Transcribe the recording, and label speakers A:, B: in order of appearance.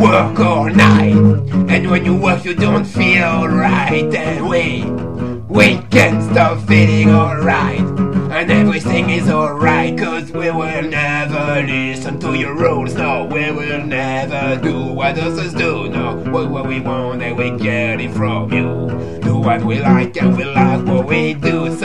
A: work all night, and when you work you don't feel right, and we can't stop feeling alright, and everything is alright, cause we will never listen to your rules. No, we will never do what others do. No, what we want and we get it from you. Do what we like and we like what we do. So